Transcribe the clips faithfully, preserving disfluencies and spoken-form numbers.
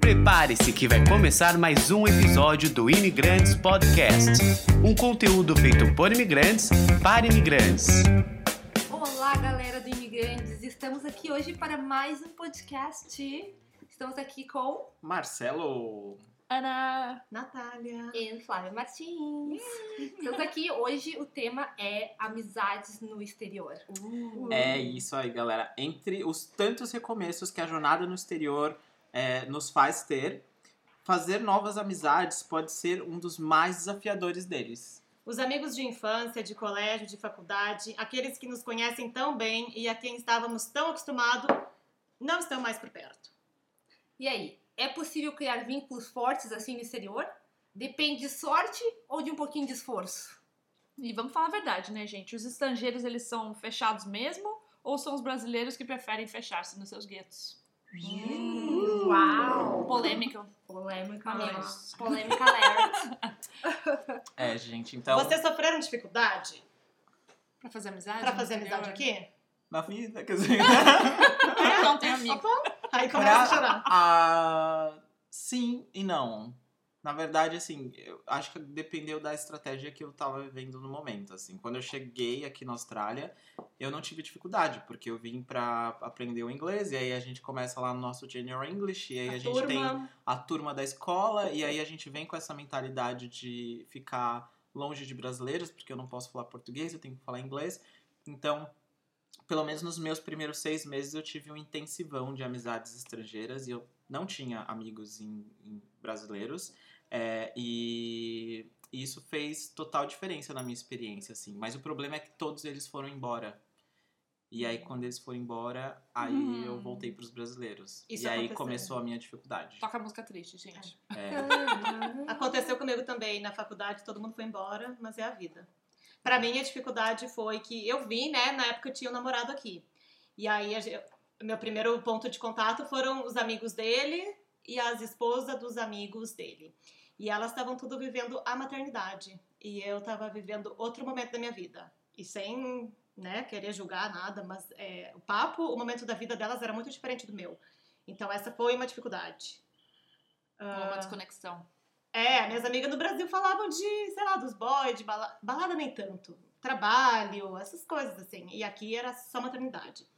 Prepare-se que vai começar mais um episódio do Imigrantes Podcast, um conteúdo feito por imigrantes para imigrantes. Olá, galera do Imigrantes, estamos aqui hoje para mais um podcast. Estamos aqui com Marcelo, Ana, Natália e Flávia Martins. Estamos aqui hoje, o tema é amizades no exterior. Uh. É isso aí, galera. Entre os tantos recomeços que a jornada no exterior é, nos faz ter, fazer novas amizades pode ser um dos mais desafiadores deles. Os amigos de infância, de colégio, de faculdade, aqueles que nos conhecem tão bem e a quem estávamos tão acostumados, não estão mais por perto. E aí, é possível criar vínculos fortes assim no exterior? Depende de sorte ou de um pouquinho de esforço? E vamos falar a verdade, né, gente? Os estrangeiros, eles são fechados mesmo ou são os brasileiros que preferem fechar-se nos seus guetos? Hum, uau! Polêmica. Polêmica, Mas... polêmica alert. É, gente, então... Vocês sofreram dificuldade? Pra fazer amizade? Pra fazer amizade aqui? Na vida, quer dizer... Eu não tenho amigo. Aí começa a chorar. Ah, sim e não. Na verdade, assim, eu acho que dependeu da estratégia que eu tava vivendo no momento, assim. Quando eu cheguei aqui na Austrália, eu não tive dificuldade, porque eu vim pra aprender o inglês, e aí a gente começa lá no nosso General English, e aí a, a gente turma. tem a turma da escola, e aí a gente vem com essa mentalidade de ficar longe de brasileiros, porque eu não posso falar português, eu tenho que falar inglês. Então, pelo menos nos meus primeiros seis meses, eu tive um intensivão de amizades estrangeiras, e eu não tinha amigos em, em brasileiros. É, e isso fez total diferença na minha experiência, assim. Mas o problema é que todos eles foram embora. E aí, quando eles foram embora, aí hum. eu voltei pros brasileiros. Isso e aí aconteceu. Começou a minha dificuldade. Toca música triste, gente. É. Aconteceu comigo também. Na faculdade, todo mundo foi embora, mas é a vida. Pra mim, a dificuldade foi que eu vim, né? Na época eu tinha um namorado aqui. E aí, a, meu primeiro ponto de contato foram os amigos dele e as esposas dos amigos dele. E elas estavam tudo vivendo a maternidade. E eu estava vivendo outro momento da minha vida. E sem, né, querer julgar nada, mas é, o papo, o momento da vida delas era muito diferente do meu. Então essa foi uma dificuldade. Uma Uh, desconexão. É, minhas amigas no Brasil falavam de, sei lá, dos boys, de balada, balada nem tanto. Trabalho, essas coisas assim. E aqui era só maternidade.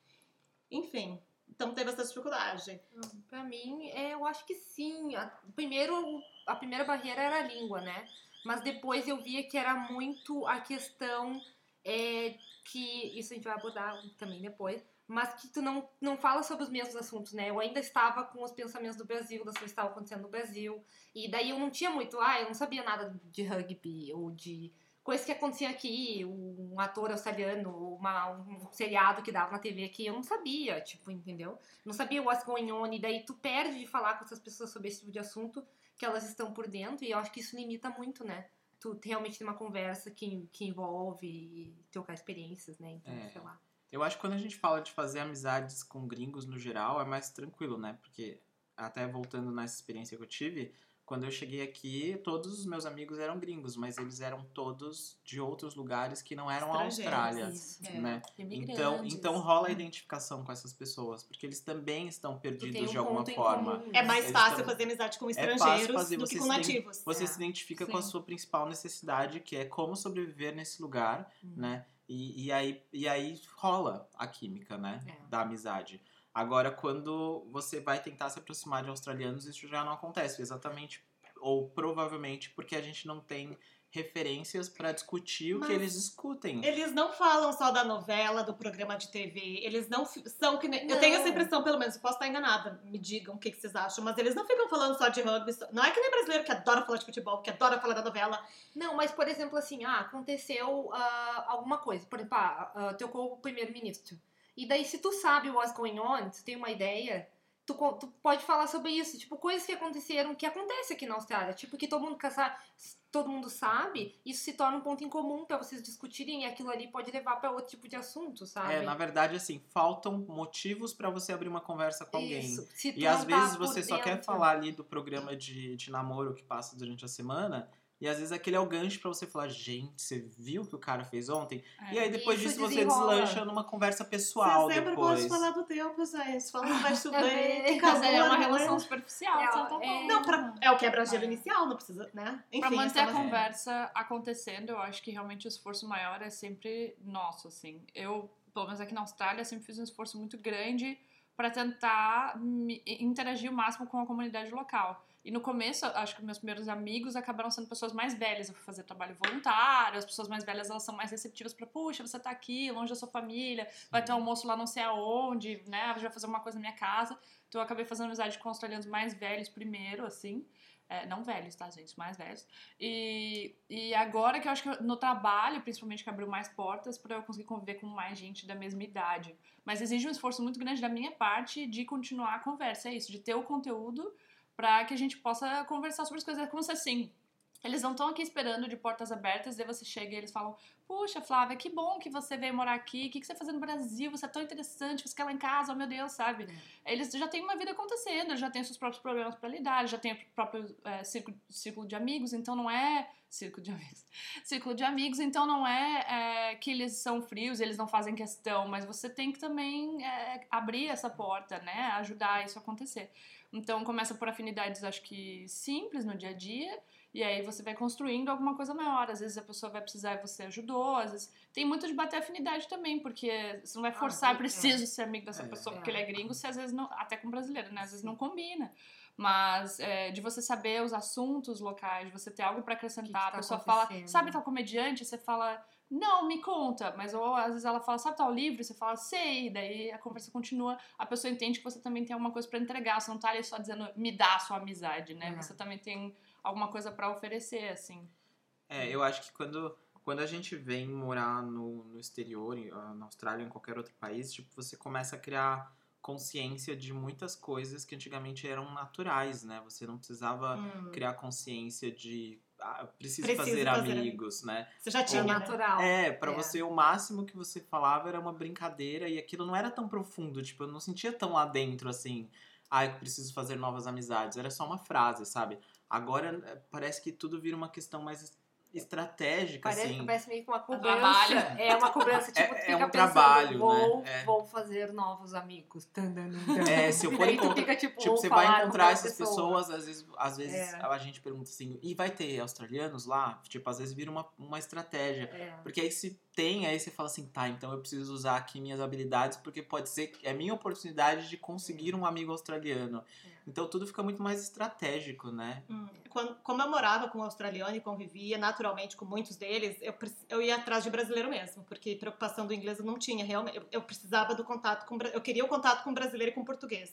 Enfim... Então teve essa dificuldade. Pra mim, é, eu acho que sim. A, primeiro, a primeira barreira era a língua, né? Mas depois eu via que era muito a questão é, que... Isso a gente vai abordar também depois. Mas que tu não, não fala sobre os mesmos assuntos, né? Eu ainda estava com os pensamentos do Brasil, das coisas que estavam acontecendo no Brasil. E daí eu não tinha muito... Ah, eu não sabia nada de rugby ou de... coisas que aconteciam aqui, um ator australiano, uma, um seriado que dava na T V aqui, eu não sabia, tipo, entendeu? Não sabia what's going on, e daí tu perde de falar com essas pessoas sobre esse tipo de assunto, que elas estão por dentro, e eu acho que isso limita muito, né? Tu realmente ter uma conversa que, que envolve trocar experiências, né? Então, é, sei lá. Eu acho que quando a gente fala de fazer amizades com gringos no geral, é mais tranquilo, né? Porque, até voltando nessa experiência que eu tive... Quando eu cheguei aqui, todos os meus amigos eram gringos, mas eles eram todos de outros lugares que não eram a Austrália, Isso, né? É. Então, então rola a identificação com essas pessoas, porque eles também estão perdidos um de alguma ponto forma. comum, É mais eles fácil estão... fazer amizade com é estrangeiros do você que com nativos. Você é. se identifica Sim. com a sua principal necessidade, que é como sobreviver nesse lugar, hum. né? E, e, aí, e aí rola a química, né? É. Da amizade. Agora, quando você vai tentar se aproximar de australianos, isso já não acontece, exatamente, ou provavelmente porque a gente não tem referências para discutir o Mas que eles discutem. Eles não falam só da novela, do programa de T V, eles não f- são que nem... Não. Eu tenho essa impressão, pelo menos, eu posso estar enganada, me digam o que, que vocês acham, mas eles não ficam falando só de rugby, só... não é que nem brasileiro que adora falar de futebol, que adora falar da novela. Não, mas, por exemplo, assim, ah, aconteceu uh, alguma coisa, por exemplo, ah, uh, trocou o primeiro-ministro. E daí, se tu sabe what's going on, tu tem uma ideia, tu, tu pode falar sobre isso. Tipo, coisas que aconteceram, que acontece aqui na Austrália. Tipo, que todo mundo, todo mundo sabe, isso se torna um ponto em comum pra vocês discutirem e aquilo ali pode levar pra outro tipo de assunto, sabe? É, na verdade, assim, faltam motivos pra você abrir uma conversa com alguém. Isso. Se tu e não às tá vezes por você só dentro. quer falar ali do programa de, de namoro que passa durante a semana, E às vezes aquele é o gancho pra você falar, gente, você viu o que o cara fez ontem? É. E aí depois Isso disso você desenrola. deslancha numa conversa pessoal Você sempre depois. pode falar do tempo, gente. Fala que vai chover, É, que Mas acabou, é uma não relação superficial, É, de certa é- forma. Não, pra, é o quebra-gelo É. inicial, não precisa, né? Enfim, Pra manter essa a é uma- conversa acontecendo, eu acho que realmente o esforço maior é sempre nosso, assim. Eu, pelo menos aqui na Austrália, sempre fiz um esforço muito grande pra tentar me- interagir o máximo com a comunidade local. E no começo, acho que meus primeiros amigos acabaram sendo pessoas mais velhas. Eu fui fazer trabalho voluntário, as pessoas mais velhas, elas são mais receptivas pra, puxa, você tá aqui, longe da sua família, vai ter um almoço lá não sei aonde, né, a gente vai fazer uma coisa na minha casa. Então eu acabei fazendo amizade com australianos mais velhos primeiro, assim. É, não velhos, tá, gente? Mais velhos. E, e agora que eu acho que no trabalho, principalmente, que abriu mais portas pra eu conseguir conviver com mais gente da mesma idade. Mas exige um esforço muito grande da minha parte de continuar a conversa. É isso, de ter o conteúdo pra que a gente possa conversar sobre as coisas. É como se assim, eles não estão aqui esperando de portas abertas, daí você chega e eles falam, puxa, Flávia, que bom que você veio morar aqui, o que, que você faz no Brasil, você é tão interessante, você quer lá em casa, oh meu Deus, sabe? Eles já têm uma vida acontecendo, eles já têm seus próprios problemas pra lidar, eles já têm o próprio é, círculo, círculo de amigos, então não é... Círculo de amigos. Círculo de amigos, então não é, é que eles são frios, eles não fazem questão, mas você tem que também é, abrir essa porta, né? Ajudar isso a acontecer. Então começa por afinidades, acho que simples no dia a dia, e aí você vai construindo alguma coisa maior. Às vezes a pessoa vai precisar e você ajudou, às vezes tem muito de bater afinidade também, porque você não vai forçar, Ah, eu preciso ser amigo dessa É. pessoa porque ele é gringo, se às vezes não, até com brasileiro, né? Às vezes não combina. Mas é, de você saber os assuntos locais, de você ter algo pra acrescentar, Que que a tá pessoa fala, acontecendo? sabe tal comediante? Você fala, não, me conta. Mas ou às vezes ela fala, sabe tal livro? Você fala, sei. Daí a conversa continua, a pessoa entende que você também tem alguma coisa pra entregar. Você não tá ali só dizendo, me dá a sua amizade, né? É. Você também tem alguma coisa pra oferecer, assim. É, eu acho que quando, quando a gente vem morar no, no exterior, em- ah, na Austrália ou em qualquer outro país, tipo, você começa a criar consciência de muitas coisas que antigamente eram naturais, né? Você não precisava Hum. criar consciência de ah, preciso, Preciso fazer, fazer amigos, né? Você já É tinha, né? natural. É, pra É. você o máximo que você falava era uma brincadeira e aquilo não era tão profundo, tipo, eu não sentia tão lá dentro assim, ah, eu preciso fazer novas amizades, era só uma frase, sabe? Agora eh, parece que tudo vira uma questão mais estratégica, Parece, assim. parece meio que uma cobrança. trabalho. É uma cobrança, tipo, É- tu é fica um pensando, trabalho, vou, né? É. vou fazer novos amigos. É, se eu E for daí tu encontrar- fica, tipo, Tipo, vou você falar vai com encontrar tal essas pessoa. pessoas, às vezes, às vezes É. a gente pergunta assim, e vai ter australianos lá? Tipo, às vezes vira uma, uma estratégia. É. Porque aí se tem, aí você fala assim, tá, então eu preciso usar aqui minhas habilidades, porque pode ser que é minha oportunidade de conseguir um amigo australiano. É. Então tudo fica muito mais estratégico, né? Hum. Quando, como eu morava com um australiano e convivia naturalmente com muitos deles, eu, preci- eu ia atrás de brasileiro mesmo, porque preocupação do inglês eu não tinha realmente. Eu, eu precisava do contato com bra- eu queria o contato com brasileiro e com português.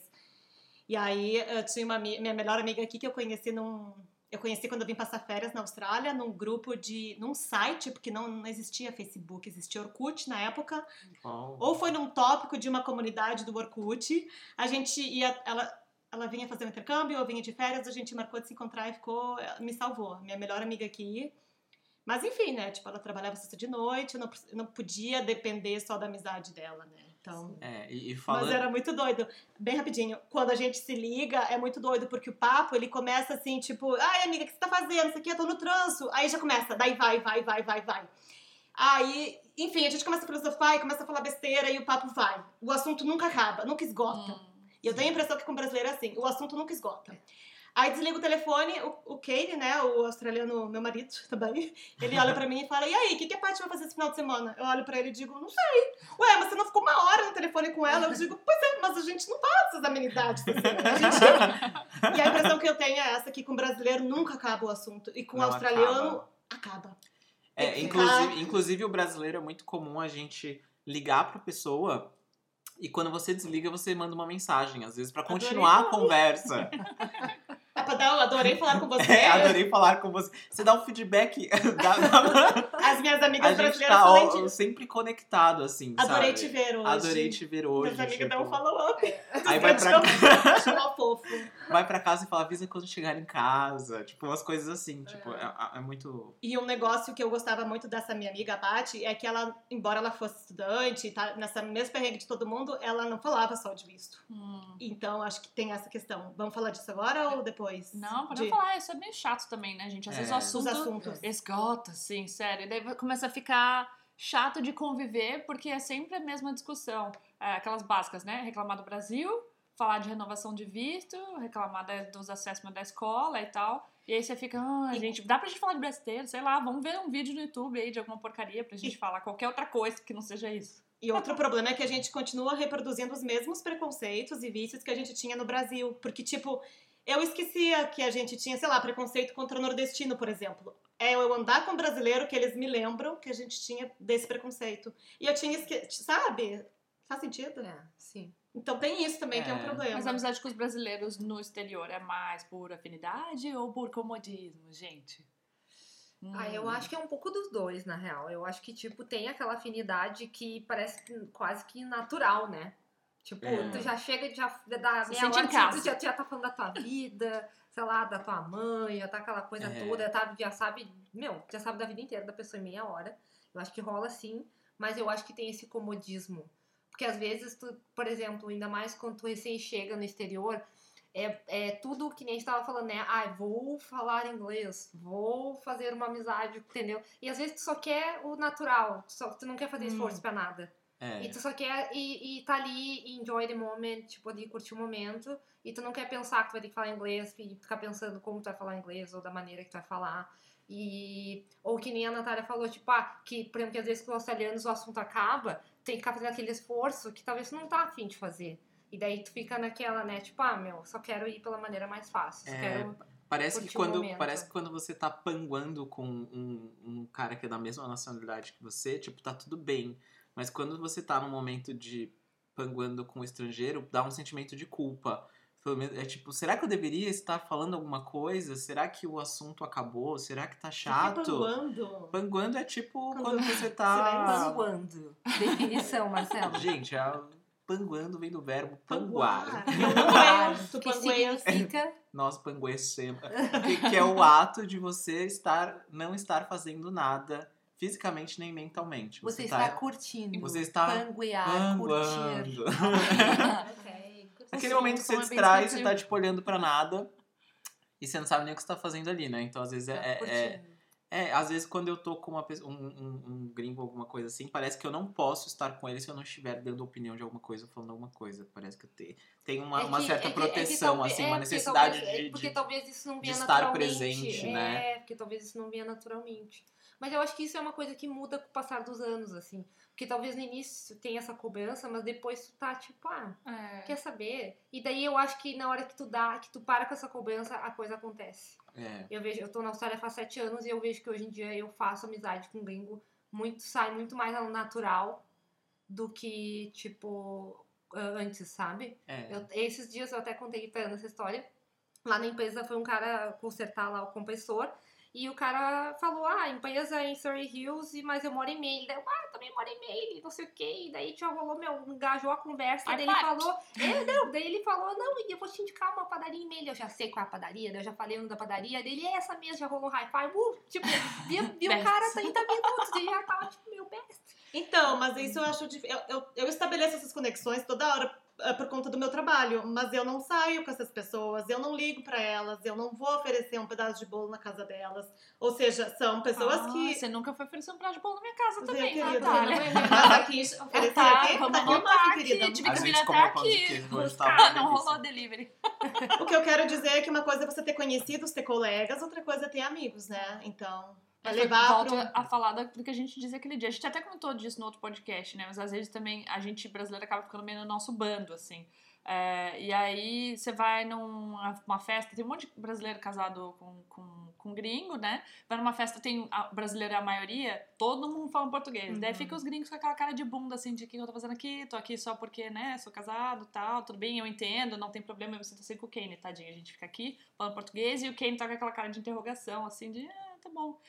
E aí eu tinha uma ami- minha melhor amiga aqui que eu conheci num eu conheci quando eu vim passar férias na Austrália, num grupo de num site, porque não, não existia Facebook, existia Orkut na época. Bom, Ou foi num tópico de uma comunidade do Orkut, a gente ia, ela, ela vinha fazer um intercâmbio, eu vinha de férias, a gente marcou de se encontrar e ficou, me salvou, minha melhor amiga aqui. Mas enfim, né, tipo, ela trabalhava sexta de noite, eu não, eu não podia depender só da amizade dela, né, então... é, e, e falando... Mas era muito doido. Bem rapidinho, quando a gente se liga, é muito doido, porque o papo, ele começa assim, tipo, ai, amiga, o que você tá fazendo? Isso aqui, eu tô no trânsito. Aí já começa, daí vai, vai, vai, vai, vai. Aí, enfim, a gente começa a filosofar e começa a falar besteira e o papo vai. O assunto nunca acaba, nunca esgota. Hum. E eu tenho a impressão que com o brasileiro é assim, o assunto nunca esgota. Aí desliga o telefone, o, o Katie, né, o australiano, meu marido também, ele olha pra mim e fala, e aí, o que, que a Paty vai fazer esse final de semana? Eu olho pra ele e digo, não sei. Ué, mas você não ficou uma hora no telefone com ela? Eu digo, pois é, mas a gente não fala dessas amenidades. Assim, né? A gente... E a impressão que eu tenho é essa, que com o brasileiro nunca acaba o assunto. E com o Não australiano, acaba. É, Tem que inclusive, ficar- inclusive o brasileiro é muito comum a gente ligar pra pessoa e quando você desliga, você manda uma mensagem, às vezes, pra Adorei continuar a falar. conversa. É pra dar, eu adorei falar com você. É, adorei falar com você. Você dá um feedback. da, da... As minhas A amigas gente brasileiras tá falam ó, disso. sempre conectado, assim, Adorei sabe? te ver hoje. Adorei te ver hoje. Minhas amigas tipo... dão um follow-up. Aí vai pra Chamar fofo. vai pra casa e fala, avisa quando chegar em casa. Tipo, umas coisas assim. Tipo, é, é muito... E um negócio que eu gostava muito dessa minha amiga, a Paty, é que ela, embora ela fosse estudante, tá, nessa mesma perrengue de todo mundo, ela não falava só de visto. Hum. Então, acho que tem essa questão. Vamos falar disso agora ou depois? Não, podemos de... falar. Isso é meio chato também, né, gente? Às É. vezes o assunto Os assuntos. esgota, assim, sério. E daí começa a ficar chato de conviver, porque é sempre a mesma discussão. É, aquelas básicas, né? Reclamar do Brasil, falar de renovação de visto, reclamar da, dos assessments da escola e tal. E aí você fica, ah, E- gente, dá pra gente falar de brasileiro? Sei lá, vamos ver um vídeo no YouTube aí de alguma porcaria pra gente E- falar qualquer outra coisa que não seja isso. E outro problema é que a gente continua reproduzindo os mesmos preconceitos e vícios que a gente tinha no Brasil. Porque, tipo, eu esquecia que a gente tinha, sei lá, preconceito contra o nordestino, por exemplo. É eu andar com um brasileiro que eles me lembram que a gente tinha desse preconceito. E eu tinha esquecido, sabe? Faz sentido? É, sim. Então tem isso também que é um É. problema. Mas a amizade com os brasileiros no exterior é mais por afinidade ou por comodismo, gente? Hum. Ah, eu acho que é um pouco dos dois, na real. Eu acho que, tipo, tem aquela afinidade que parece que- quase que natural, né? Tipo, É. tu já chega, já da Se meia sente hora, em casa. tu já, já tá falando da tua vida, sei lá, da tua mãe, já tá aquela coisa É. toda, tá, já sabe, meu, já sabe da vida inteira da pessoa em meia hora. Eu acho que rola sim, mas eu acho que tem esse comodismo. Porque às vezes, tu, por exemplo, ainda mais quando tu recém chega no exterior, é, é tudo que nem a gente tava falando, né? Ah, vou falar inglês, vou fazer uma amizade, entendeu? E às vezes tu só quer o natural, tu, só, tu não quer fazer Hum. esforço pra nada. É. E tu só quer e, e tá ali, enjoy the moment, tipo, ali curtir o momento. E tu não quer pensar que tu vai ter que falar inglês, e ficar pensando como tu vai falar inglês, ou da maneira que tu vai falar. E, ou que nem a Natália falou, tipo, ah, que, por exemplo, que às vezes com os australianos o assunto acaba, tem que ficar fazendo aquele esforço que talvez tu não tá afim de fazer. E daí tu fica naquela, né, tipo, ah, meu, só quero ir pela maneira mais fácil. Só É, quero... Parece que, curtir o quando, momento. parece que quando você tá panguando com um, um cara que é da mesma nacionalidade que você, tipo, tá tudo bem. Mas quando você tá num momento de panguando com um estrangeiro, dá um sentimento de culpa. Pelo menos, é tipo, será que eu deveria estar falando alguma coisa? Será que o assunto acabou? Será que tá chato? Panguando. Panguando é tipo Quando- quando você tá... Panguando. Definição, Marcelo. Gente, a... panguando vem do verbo panguar. Eu pangueio. Tu que pangueias. significa... Nós panguecemos. que, que é o ato de você estar, não estar fazendo nada fisicamente nem mentalmente. Você, Você, está tá curtindo. Você está Panguear, curtir. panguando. Ok. Aquele momento que você Como é bem distrai, você descritivo. tá tipo olhando pra nada e você não sabe nem o que você tá fazendo ali, né? Então às vezes é, Tá é, é, curtindo. é, às vezes quando eu tô com uma pessoa, um, um, um gringo, alguma coisa assim, parece que eu não posso estar com ele se eu não estiver dando opinião de alguma coisa, falando alguma coisa. Parece que eu tenho, tem uma, É uma que- certa é que- é que proteção, talvez- assim, é, uma porque necessidade talvez- é, de, Porque de- talvez isso não de venha estar naturalmente. presente, é, né? porque talvez isso não venha naturalmente. Mas eu acho que isso é uma coisa que muda com o passar dos anos, assim. Porque talvez no início tenha essa cobrança, mas depois tu tá tipo, ah, É. quer saber? E daí eu acho que na hora que tu dá, que tu para com essa cobrança, a coisa acontece. É. Eu vejo, eu tô na Austrália faz sete anos e eu vejo que hoje em dia eu faço amizade com gringo muito, sai muito mais ao natural do que, tipo, antes, sabe? É. Eu- esses dias eu até contei pra Ana essa história. Lá na empresa foi um cara consertar lá o compressor. E o cara falou, ah, a empresa é em Surrey Hills, e- mas eu moro em Maine. Daí eu, ah, também moro em Maine, não sei o quê. E daí já rolou, meu, engajou a conversa. Ai, daí ele Paty. falou, é, não, daí ele falou, não, eu vou te indicar uma padaria em Maine. Eu já sei qual é a padaria, daí eu já falei o nome da padaria. Daí ele, é essa mesmo, já rolou um high five. Uh, tipo, vi, vi o Best. cara trinta minutos e já tava, tipo, meu best. Então, mas isso eu acho difícil. Eu, eu, eu estabeleço essas conexões toda hora é, por conta do meu trabalho, mas eu não saio com essas pessoas, eu não ligo pra elas, eu não vou oferecer um pedaço de bolo na casa delas. Ou seja, são pessoas Ah, que. Você nunca foi oferecer um prato de bolo na minha casa Meu também, querido, Natália. você não é mas aqui, oferecer Tá, aqui, vamos tá aqui voltar uma, aqui, querida. tive A que vir gente até comeu pão de aqui. queijo, hoje buscar. tava uma Não delícia. rolou delivery. O que eu quero dizer é que uma coisa é você ter conhecidos, ter colegas, outra coisa é ter amigos, né? Então, vai Mas levar volto pra um... a falar da- do que a gente dizia aquele dia. A gente até comentou disso no outro podcast, né? Mas às vezes também a gente brasileira acaba ficando meio no nosso bando, assim. É, e aí você vai numa uma festa, tem um monte de brasileiro casado com, com, com gringo, né? Vai numa festa, tem a brasileira é a maioria, todo mundo fala português. Uhum. Daí fica os gringos com aquela cara de bunda, assim, de o que eu tô fazendo aqui? Tô aqui só porque, né, sou casado, tal, tudo bem, eu entendo, não tem problema, eu me sinto assim com o Kane, tadinho. A gente fica aqui falando português e o Kane tá com aquela cara de interrogação, assim, de, ah, tá bom.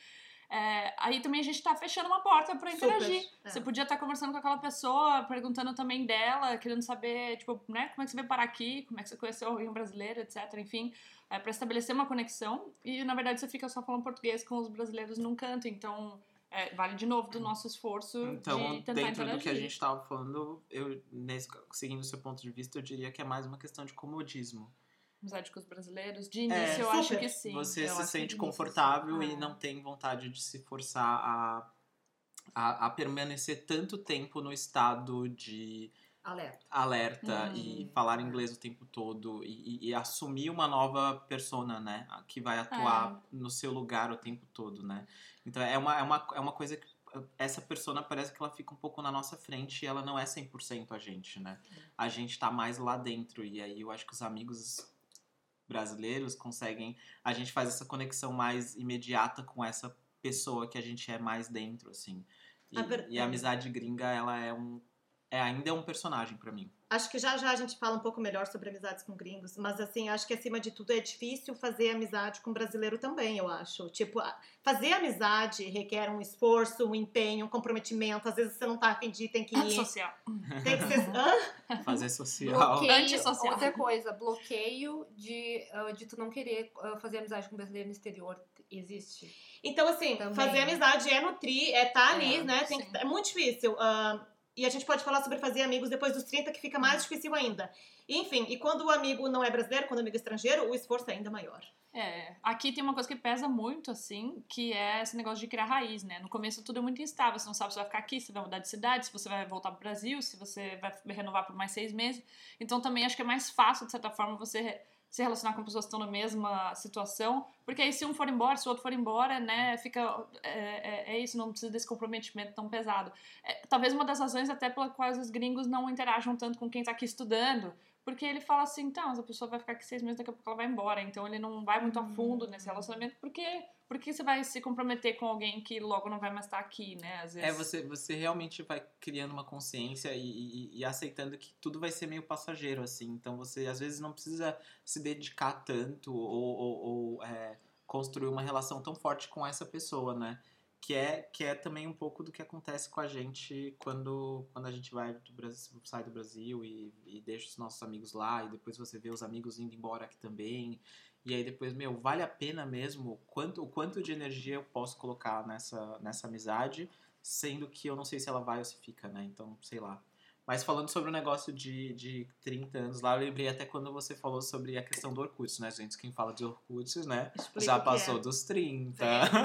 É, aí também a gente tá fechando uma porta pra interagir. Super, é. Você podia estar conversando com aquela pessoa, perguntando também dela, querendo saber, tipo, né, como é que você veio parar aqui, como é que você conheceu alguém brasileiro, etcétera. Enfim, é, pra estabelecer uma conexão. E, na verdade, você fica só falando português com os brasileiros num canto. Então, é, vale de novo do nosso esforço Então, de tentar dentro interagir. do que a gente estava falando, eu, nesse, seguindo o seu ponto de vista, eu diria que é mais uma questão de comodismo. Amizade com os brasileiros. De início, É, eu acho super. que sim. Você Eu se acho que sente de início, confortável sim. e É. não tem vontade de se forçar a, a, a permanecer tanto tempo no estado de Alerta. alerta Hum, e falar inglês o tempo todo e, e, e assumir uma nova persona, né? Que vai atuar no seu lugar o tempo todo, né? Então é uma, é uma, é uma coisa que essa persona parece que ela fica um pouco na nossa frente e ela não é cem por cento a gente, né? A gente tá mais lá dentro e aí eu acho que os amigos brasileiros conseguem... A gente faz essa conexão mais imediata com essa pessoa que a gente é mais dentro, assim. E A ver- e a amizade gringa, ela é um... É, ainda é um personagem pra mim. Acho que já já a gente fala um pouco melhor sobre amizades com gringos, mas assim, acho que acima de tudo é difícil fazer amizade com brasileiro também, eu acho. Tipo, a- fazer amizade requer um esforço, um empenho, um comprometimento. Às vezes você não tá a fim de ir, tem que ir. Social. Tem que ser... Hã? Fazer social. Bloqueio, Antissocial. outra coisa, bloqueio de, ah, de tu não querer ah, fazer amizade com brasileiro no exterior existe. Então, assim, Também. fazer amizade é nutrir, é estar ali, É, né? Tem sim. que- é muito difícil. Ah, e a gente pode falar sobre fazer amigos depois dos trinta, que fica mais difícil ainda. Enfim, e quando o amigo não é brasileiro, quando o amigo é estrangeiro, o esforço é ainda maior. É, aqui tem uma coisa que pesa muito, assim, que é esse negócio de criar raiz, né? No começo tudo é muito instável, você não sabe se vai ficar aqui, se vai mudar de cidade, se você vai voltar pro Brasil, se você vai renovar por mais seis meses. Então também acho que é mais fácil, de certa forma, você se relacionar com pessoas que estão na mesma situação, porque aí se um for embora, se o outro for embora, né, fica, é, é, é isso, não precisa desse comprometimento tão pesado. É, talvez uma das razões até pela quais os gringos não interagem tanto com quem tá aqui estudando, porque ele fala assim, então, essa pessoa vai ficar aqui seis meses, daqui a pouco ela vai embora. Então ele não vai muito a fundo nesse relacionamento, porque, porque você vai se comprometer com alguém que logo não vai mais estar aqui, né? Às vezes. É, você, você realmente vai criando uma consciência e, e, e aceitando que tudo vai ser meio passageiro, assim. Então você, às vezes, não precisa se dedicar tanto ou, ou, ou é, construir uma relação tão forte com essa pessoa, né? Que é, que é também um pouco do que acontece com a gente quando, quando a gente vai do Brasil, sai do Brasil e, e deixa os nossos amigos lá, e depois você vê os amigos indo embora aqui também. E aí depois, meu, vale a pena mesmo quanto, o quanto de energia eu posso colocar nessa, nessa amizade, sendo que eu não sei se ela vai ou se fica, né? Então, sei lá. Mas falando sobre o negócio de, de trinta anos lá, eu lembrei até quando você falou sobre a questão do Orkut, né, gente? Quem fala de Orkut, né, Explica já o que passou é. dos trinta.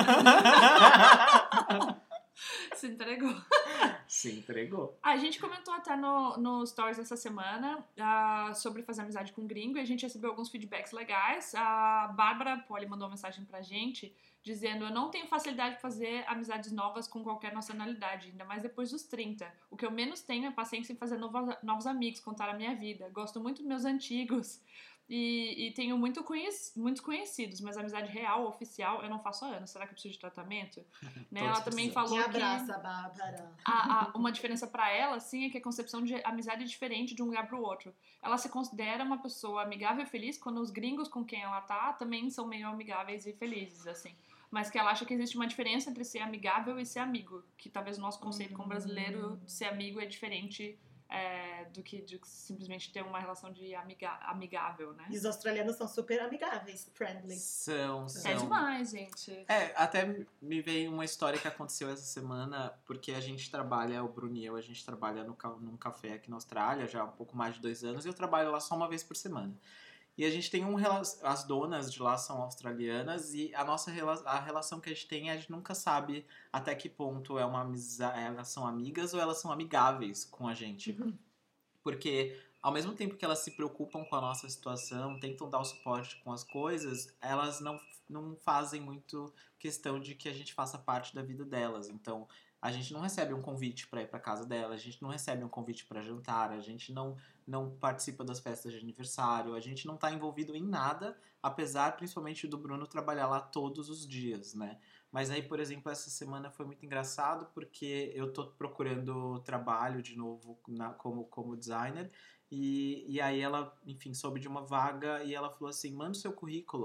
Se entregou. Se entregou. A gente comentou até no, no Stories essa semana ah, sobre fazer amizade com gringo e a gente recebeu alguns feedbacks legais. A Bárbara Poli mandou uma mensagem pra gente dizendo: eu não tenho facilidade de fazer amizades novas com qualquer nacionalidade, ainda mais depois dos trinta. O que eu menos tenho é paciência em fazer novos, novos amigos, contar a minha vida. Gosto muito dos meus antigos e, e tenho muito conhec, muitos conhecidos, mas amizade real, oficial, eu não faço há anos. Será que eu preciso de tratamento? Né? Ela Todos também precisamos. falou Me que... abraça, Bárbara. A, a, uma diferença pra ela, assim, é que a concepção de amizade é diferente de um lugar pro outro. Ela se considera uma pessoa amigável e feliz quando os gringos com quem ela tá também são meio amigáveis e felizes, assim. Mas que ela acha que existe uma diferença entre ser amigável e ser amigo. Que talvez o nosso conceito como brasileiro de ser amigo é diferente é, do que de simplesmente ter uma relação de amiga, amigável, né? E os australianos são super amigáveis, friendly. São, são. É demais, gente. É, até me veio uma história que aconteceu essa semana, porque a gente trabalha, o Bruno e eu, a gente trabalha no, num café aqui na Austrália já há um pouco mais de dois anos, e eu trabalho lá só uma vez por semana. E a gente tem um... As donas de lá são australianas e a nossa rela, a relação que a gente tem, a gente nunca sabe até que ponto é uma amizade, elas são amigas ou elas são amigáveis com a gente. Uhum. Porque ao mesmo tempo que elas se preocupam com a nossa situação, tentam dar o suporte com as coisas, elas não, não fazem muito questão de que a gente faça parte da vida delas. Então, a gente não recebe um convite para ir para casa dela, a gente não recebe um convite para jantar, a gente não, não participa das festas de aniversário, a gente não está envolvido em nada, apesar principalmente do Bruno trabalhar lá todos os dias, né? Mas aí, por exemplo, essa semana foi muito engraçado porque eu tô procurando trabalho de novo na, como, como designer e, e aí ela, enfim, soube de uma vaga e ela falou assim, manda o seu currículo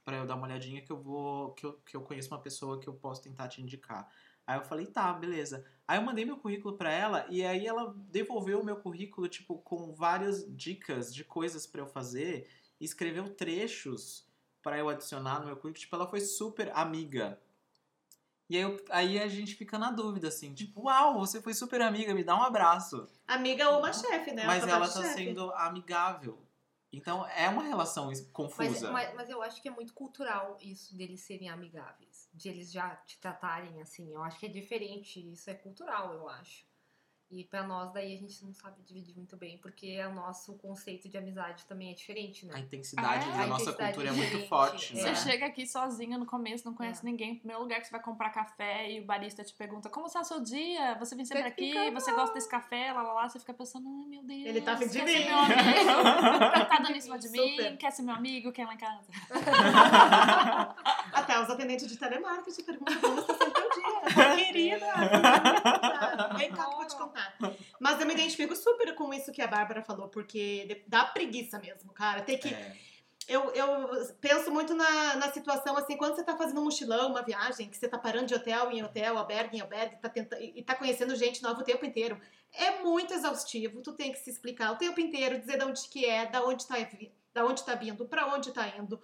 pra eu dar uma olhadinha que eu vou, que eu, que eu conheço uma pessoa que eu posso tentar te indicar. Aí eu falei, tá, beleza. Aí eu mandei meu currículo pra ela e aí ela devolveu o meu currículo, tipo, com várias dicas de coisas pra eu fazer e escreveu trechos pra eu adicionar no meu currículo. Tipo, ela foi super amiga. E aí, eu, aí a gente fica na dúvida, assim, tipo, uau, você foi super amiga, me dá um abraço. Amiga ou uma chefe, né? Mas Uma ela papel de tá chefe. sendo amigável. Então, é uma relação Mas, confusa. mas, mas eu acho que é muito cultural isso deles serem amigáveis. De eles já te tratarem assim. Eu acho que é diferente. Isso é cultural, eu acho. E pra nós, daí, a gente não sabe dividir muito bem. Porque o nosso conceito de amizade também é diferente, A né? intensidade É, da a nossa intensidade cultura é é muito diferente, forte, é. né? Você chega aqui sozinha no começo, não conhece É. ninguém. No primeiro lugar que você vai comprar café e o barista te pergunta como está o seu dia? Você vem sempre Você aqui, fica, você gosta desse café, lá, lá, lá. Você fica pensando, ai meu Deus, Ele tá afim de quer mim. ser meu amigo? Tá dando em cima de Super. mim, quer ser meu amigo, quer ir lá em casa. Até os atendentes de telemarketing perguntam como está sendo teu dia. Querida, querida, vem cá que eu vou te contar. Mas eu me identifico super com isso que a Bárbara falou, porque dá preguiça mesmo, cara. Tem que... É. Eu, eu penso muito na, na situação, assim, quando você tá fazendo um mochilão, uma viagem, que você tá parando de hotel em hotel, albergue em albergue, tá tenta, e tá conhecendo gente nova o tempo inteiro. É muito exaustivo, tu tem que se explicar o tempo inteiro, dizer de onde que é, da onde tá, da onde tá vindo, pra onde tá indo.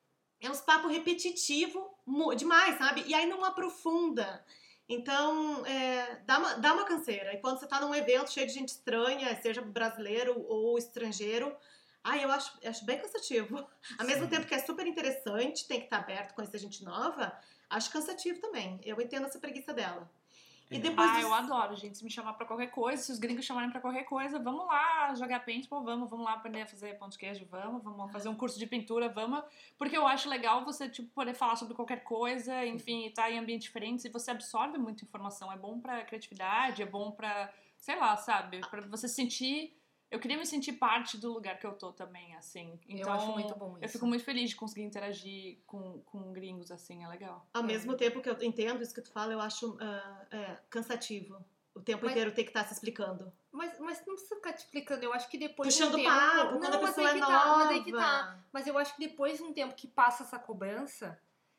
É uns papos repetitivos demais, sabe? E aí não aprofunda. Então, é, dá, uma, dá uma canseira. E quando você tá num evento cheio de gente estranha, seja brasileiro ou estrangeiro, ai, eu acho, acho bem cansativo. Ao mesmo Sim. tempo que é super interessante, tem que estar aberto, conhecer gente nova, acho cansativo também. Eu entendo essa preguiça dela. E É. depois Ah, dos- eu adoro, gente. Se me chamar pra qualquer coisa, se os gringos chamarem pra qualquer coisa, vamos lá jogar paintball, vamos, vamos lá aprender a fazer pão de queijo, vamos, vamos fazer um curso de pintura, vamos. Porque eu acho legal você, tipo, poder falar sobre qualquer coisa, enfim, estar em ambientes diferentes e você absorve muita informação. É bom pra criatividade, é bom pra, sei lá, sabe? Pra você sentir... Eu queria me sentir parte do lugar que eu tô também, assim. Então, Eu acho muito bom eu isso. fico muito feliz de conseguir interagir com, com gringos, assim, é legal. Ao É. mesmo tempo que eu entendo isso que tu fala, eu acho ah, é, cansativo. O tempo Mas- inteiro ter que estar se explicando. Mas, mas não precisa ficar te explicando. Eu acho que depois Puxando de um tempo... papo, não, quando a mas pessoa aí é que nova. tá, mas aí que tá. Mas eu acho que depois de um tempo que passa essa cobrança,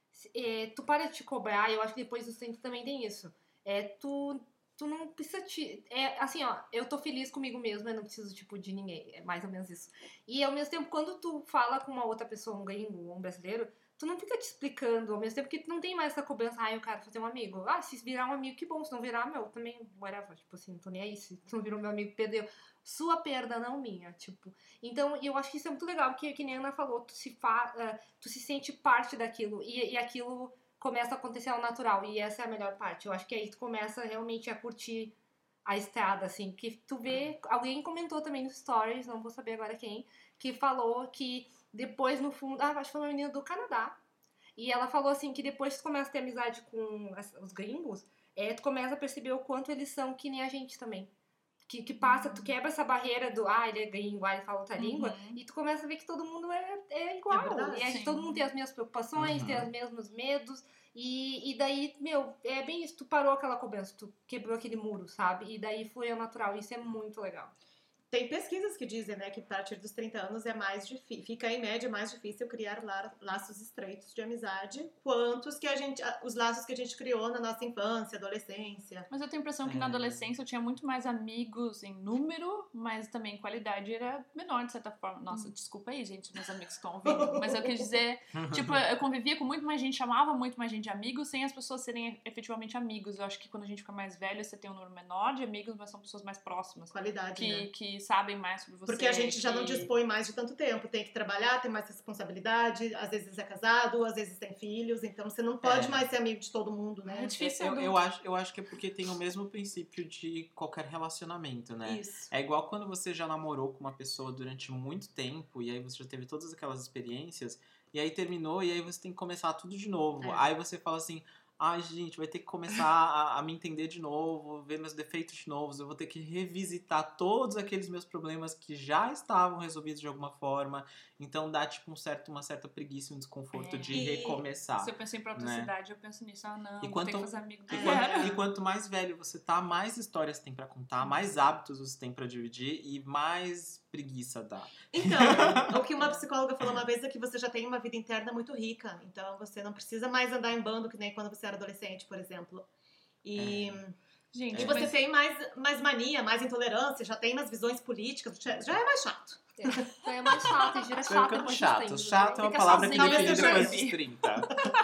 é, tu para de te cobrar, eu acho que depois do tempo também tem isso. É, tu, tu não precisa te... É, assim, ó, eu tô feliz comigo mesma, eu não preciso, tipo, de ninguém. É mais ou menos isso. E, ao mesmo tempo, quando tu fala com uma outra pessoa, um gringo ou um brasileiro, tu não fica te explicando, ao mesmo tempo que tu não tem mais essa cobrança, ah, eu quero fazer um amigo. Ah, se virar um amigo, que bom. Se não virar, meu, também, whatever. Tipo assim, não tô nem aí. Se tu não virou meu amigo, perdeu. Sua perda, não minha, tipo. Então, eu acho que isso é muito legal, porque, que nem a Ana falou, tu se, fa uh, tu se sente parte daquilo, e, e aquilo começa a acontecer ao natural, e essa é a melhor parte. Eu acho que aí tu começa realmente a curtir a estrada, assim, que tu vê, alguém comentou também nos stories, não vou saber agora quem, que falou que depois, no fundo, ah, acho que foi uma menina do Canadá, e ela falou assim, que depois que tu começa a ter amizade com as, os gringos, é, tu começa a perceber o quanto eles são que nem a gente também. Que, que passa, tu quebra essa barreira do, ah, ele é gringo, ah, ele fala outra Uhum. língua, e tu começa a ver que todo mundo é, é igual. É verdade, e aí sim. todo mundo tem as mesmas preocupações, Uhum. tem os mesmos medos, e, e daí, meu, é bem isso, tu parou aquela cobrança, tu quebrou aquele muro, sabe? E daí foi ao natural, isso é muito legal. Tem pesquisas que dizem, né, que a partir dos trinta anos é mais difícil, fica em média mais difícil criar la- laços estreitos de amizade, quantos que a gente, a- os laços que a gente criou na nossa infância, adolescência. Mas eu tenho a impressão que na É. adolescência eu tinha muito mais amigos em número, mas também qualidade era menor, de certa forma. Nossa, desculpa aí, gente, meus amigos que estão ouvindo. Mas eu quis dizer, tipo, eu convivia com muito mais gente, chamava muito mais gente de amigos, sem as pessoas serem efetivamente amigos. Eu acho que quando a gente fica mais velho, você tem um número menor de amigos, mas são pessoas mais próximas. Qualidade, Que, né? que sabem mais sobre você. Porque a gente já que... não dispõe mais de tanto tempo, tem que trabalhar, tem mais responsabilidade, às vezes é casado, às vezes tem filhos, então você não pode É. mais ser amigo de todo mundo, né? É difícil. Eu, adulto. eu, acho, eu acho que é porque tem o mesmo princípio de qualquer relacionamento, né? Isso. É igual quando você já namorou com uma pessoa durante muito tempo e aí você já teve todas aquelas experiências e aí terminou e aí você tem que começar tudo de novo. É. Aí você fala assim, ai gente, vai ter que começar a, a me entender de novo, ver meus defeitos de novo, eu vou ter que revisitar todos aqueles meus problemas que já estavam resolvidos de alguma forma. Então dá tipo um certo, uma certa preguiça, um desconforto É. de E- recomeçar. Se eu penso em ir pra outra né? cidade, eu penso nisso. Ah, não, E vou quanto- ter que fazer amigo do E É. quanto, zero. e quanto mais velho você tá, mais histórias tem pra contar, mais hábitos você tem pra dividir e mais preguiça dá. Então, o que uma psicóloga falou uma vez é que você já tem uma vida interna muito rica. Então, você não precisa mais andar em bando que nem quando você era adolescente, por exemplo. E... É. Gente, E você mas- tem mais, mais mania, mais intolerância, já tem mais visões políticas, já, já é mais chato. Então é mais chato, e gira Vai chato ficando depois chato. dos trinta, Chato é né? uma Fica palavra que sozinho, Talvez define seja depois esse. dos trinta.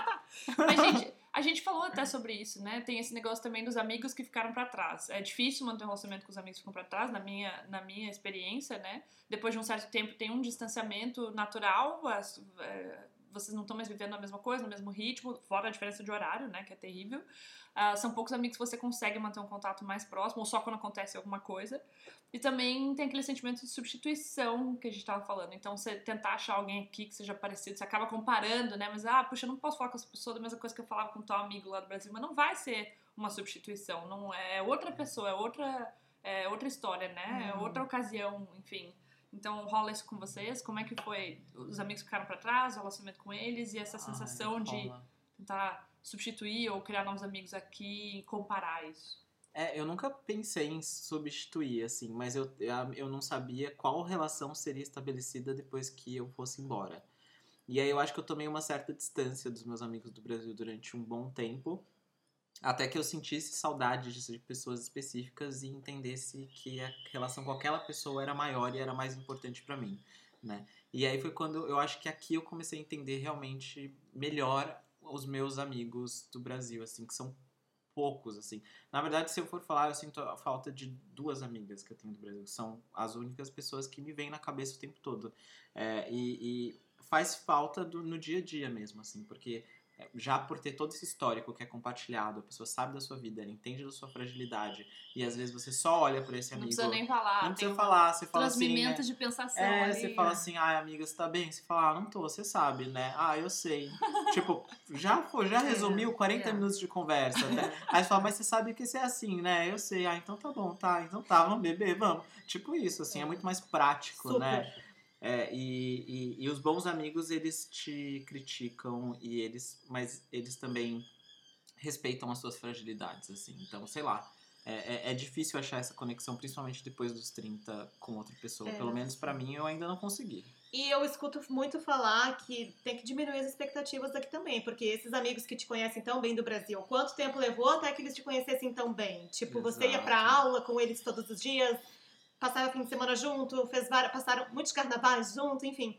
Mas, gente, a gente falou até sobre isso, né? Tem esse negócio também dos amigos que ficaram pra trás. É difícil manter um relacionamento com os amigos que ficam pra trás, na minha, na minha experiência, né? Depois de um certo tempo tem um distanciamento natural, as- é, vocês não estão mais vivendo a mesma coisa, no mesmo ritmo, fora a diferença de horário, né? Que é terrível. Ah, são poucos amigos que você consegue manter um contato mais próximo, ou só quando acontece alguma coisa. E também tem aquele sentimento de substituição que a gente tava falando. Então, você tentar achar alguém aqui que seja parecido, você acaba comparando, né? Mas, ah, puxa, eu não posso falar com essa pessoa da mesma coisa que eu falava com tal amigo lá do Brasil. Mas não vai ser uma substituição. Não é outra pessoa, é outra, é outra história, né? É outra ocasião, enfim. Então, rola isso com vocês? Como é que foi? Os amigos ficaram pra trás, o relacionamento com eles e essa sensação Ai, de rola. tentar substituir ou criar novos amigos aqui e comparar isso? É, eu nunca pensei em substituir, assim, mas eu, eu não sabia qual relação seria estabelecida depois que eu fosse embora. E aí eu acho que eu tomei uma certa distância dos meus amigos do Brasil durante um bom tempo, até que eu sentisse saudade de pessoas específicas e entendesse que a relação com aquela pessoa era maior e era mais importante pra mim, né? E aí foi quando eu acho que aqui eu comecei a entender realmente melhor os meus amigos do Brasil, assim, que são poucos, assim. Na verdade, se eu for falar, eu sinto a falta de duas amigas que eu tenho do Brasil, que são as únicas pessoas que me vêm na cabeça o tempo todo. É, e, e faz falta do, no dia a dia mesmo, assim, porque já por ter todo esse histórico que é compartilhado, a pessoa sabe da sua vida, ela entende da sua fragilidade, e às vezes você só olha pra esse Não amigo... precisa nem falar. Não tem precisa um falar, você fala assim... transmimento é, de pensação é, ali. você fala assim, ai, amiga, você tá bem? Você fala, ah, não tô, você sabe, né? Ah, eu sei. Tipo, já, foi, já resumiu quarenta é. minutos de conversa. Até. Aí você fala, mas você sabe que você é assim, né? Eu sei. Ah, então tá bom, tá. Então tá, vamos beber, vamos. Tipo isso, assim, é, É. muito mais prático, Super. né? É, e, e, e os bons amigos, eles te criticam, e eles, mas eles também respeitam as suas fragilidades, assim. Então, sei lá. É, é, é difícil achar essa conexão, principalmente depois dos trinta, com outra pessoa. É, Pelo menos pra mim, eu ainda não consegui. E eu escuto muito falar que tem que diminuir as expectativas daqui também, porque esses amigos que te conhecem tão bem do Brasil, quanto tempo levou até que eles te conhecessem tão bem? Tipo, você ia pra Exato. aula com eles todos os dias, passava fim de semana junto, fez várias, passaram muitos carnavais junto, enfim.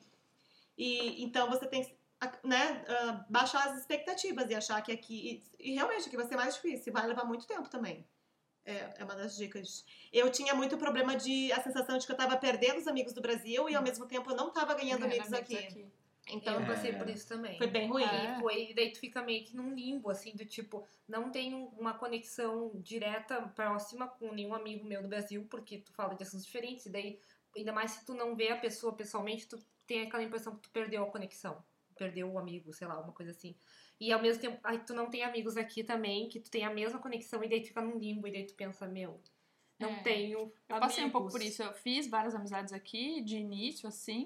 E então você tem que, né, uh, baixar as expectativas e achar que aqui... E, e realmente aqui vai ser mais difícil, vai levar muito tempo também. É, é uma das dicas. Eu tinha muito problema de... A sensação de que eu tava perdendo os amigos do Brasil e ao mesmo tempo eu não tava ganhando Ganhando amigos aqui. Então Eu passei É. por isso também. foi bem ruim. É. E foi, e daí tu fica meio que num limbo, assim, do tipo, não tenho uma conexão direta, próxima com nenhum amigo meu do Brasil, porque tu fala de assuntos diferentes, e daí, ainda mais se tu não vê a pessoa pessoalmente, tu tem aquela impressão que tu perdeu a conexão, perdeu o amigo, sei lá, uma coisa assim. E ao mesmo tempo, aí tu não tem amigos aqui também, que tu tem a mesma conexão, e daí tu fica num limbo, e daí tu pensa, meu, não É. tenho Eu passei um pouco amigos. por isso. Eu fiz várias amizades aqui, de início, assim,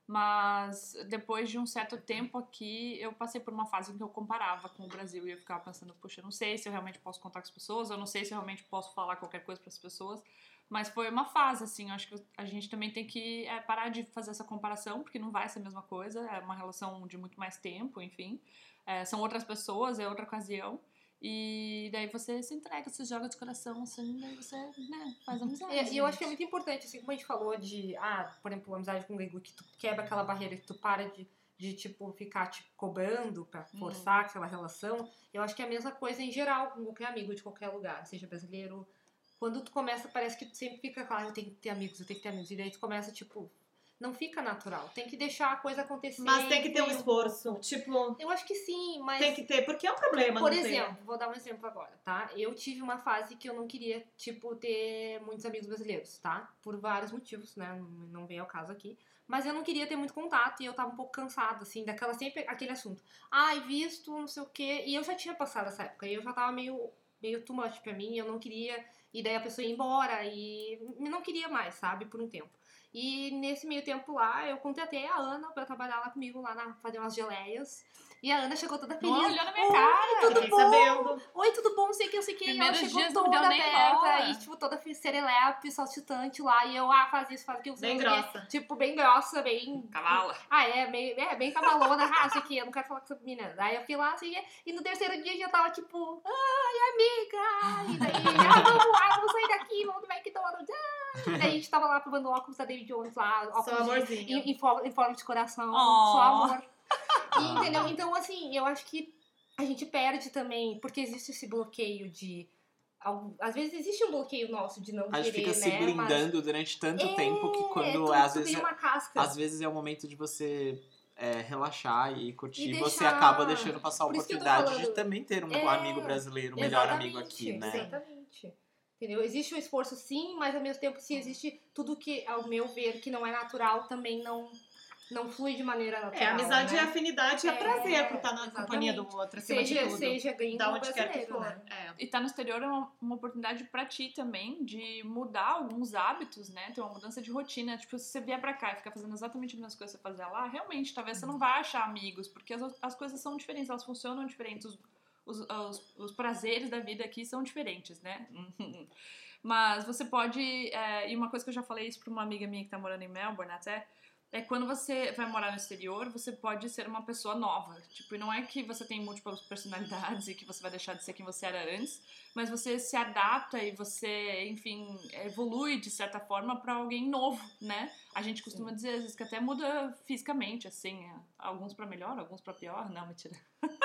mas depois de um certo tempo aqui, eu passei por uma fase em que eu comparava com o Brasil e eu ficava pensando, puxa, eu não sei se eu realmente posso contar com as pessoas, eu não sei se eu realmente posso falar qualquer coisa para as pessoas, mas foi uma fase, assim, eu acho que a gente também tem que é, parar de fazer essa comparação, porque não vai ser a mesma coisa, é uma relação de muito mais tempo, enfim, é, são outras pessoas, é outra ocasião. E daí você se entrega, você joga de coração, assim, daí você, né, faz amizade. É, e eu acho que é muito importante, assim, como a gente falou de, ah, por exemplo, amizade com o gringo, que tu quebra aquela barreira, que tu para de, de tipo, ficar te cobrando pra forçar Hum. aquela relação. Eu acho que é a mesma coisa em geral com qualquer amigo de qualquer lugar, seja brasileiro. Quando tu começa, parece que tu sempre fica, claro, eu tenho que ter amigos, eu tenho que ter amigos. E daí tu começa, tipo, não fica natural. Tem que deixar a coisa acontecer. Mas tem que ter um fluir esforço. pouco. Tipo, Eu acho que sim, mas... tem que ter, porque é um problema Por não ter. exemplo, vou dar um exemplo agora, tá? Eu tive uma fase que eu não queria, tipo, ter muitos amigos brasileiros, tá? Por vários motivos, né? Não, não vem ao caso aqui. Mas eu não queria ter muito contato e eu tava um pouco cansada, assim, daquela sempre aquele assunto. Ai, visto, não sei o quê. E eu já tinha passado essa época e eu já tava meio, meio too much pra mim, eu não queria... E daí a pessoa ia embora e não queria mais, sabe? Por um tempo. E nesse meio tempo lá, eu contratei a Ana pra trabalhar lá comigo, lá na fazer umas geleias. E a Ana chegou toda feliz. Olha na minha Oi, cara. tudo Fiquei bom? sabendo. Oi, tudo bom? Sei que eu sei que ela Primeiros chegou dias não toda deu nem aberta bola. e, tipo, toda serelepe, saltitante lá. E eu, ah, faz isso, faz aquilo. Bem não sei o quê. grossa. Tipo, bem grossa, bem... Cavala. Ah, é, meio, é, bem cavalona. Ah, sei que eu não quero falar com essa menina. Daí eu fiquei lá, assim, e no terceiro dia já tava, tipo, ai, amiga. E daí, ah, vamos lá, vamos sair daqui, vamos no McDonald's. Ah. E daí a gente tava lá provando óculos da David Jones lá. Óculos Só de- amorzinho. em, em, forma, em forma de coração. Oh. Só amor. E, entendeu? Então, assim, eu acho que a gente perde também, porque existe esse bloqueio de... Às vezes existe um bloqueio nosso de não A gente querer, fica né? se blindando durante tanto Mas... tempo que É, quando tu, às tu vezes, cria é, uma casca. às vezes é o momento de você é, relaxar e curtir. E Você deixar- acaba deixando passar a Por isso que eu tô oportunidade de falando. também ter um É, amigo brasileiro, um melhor amigo aqui, né? Exatamente. Entendeu? Existe um esforço sim, mas ao mesmo tempo se existe tudo que, ao meu ver, que não é natural, também não, não flui de maneira natural. É, amizade né? é afinidade, é, É, prazer por estar na exatamente. companhia do outro, acima de Seja, tudo. seja gringo Da ou onde quer que brasileiro, for. né? É. E tá no exterior é uma, uma oportunidade pra ti também de mudar alguns hábitos, né? Ter uma mudança de rotina. Tipo, se você vier pra cá e ficar fazendo exatamente as mesmas coisas que você fazia lá, realmente, talvez você não vai achar amigos, porque as, as coisas são diferentes, elas funcionam diferentes. Os, os, os, os prazeres da vida aqui são diferentes, né? Mas você pode... É, e uma coisa que eu já falei isso pra uma amiga minha que tá morando em Melbourne até... É quando você vai morar no exterior, você pode ser uma pessoa nova. Tipo, e não é que você tem múltiplas personalidades e que você vai deixar de ser quem você era antes, mas você se adapta e você, enfim, evolui de certa forma pra alguém novo, né? A gente costuma dizer às vezes que até muda fisicamente, assim, alguns pra melhor, alguns pra pior, não, mentira.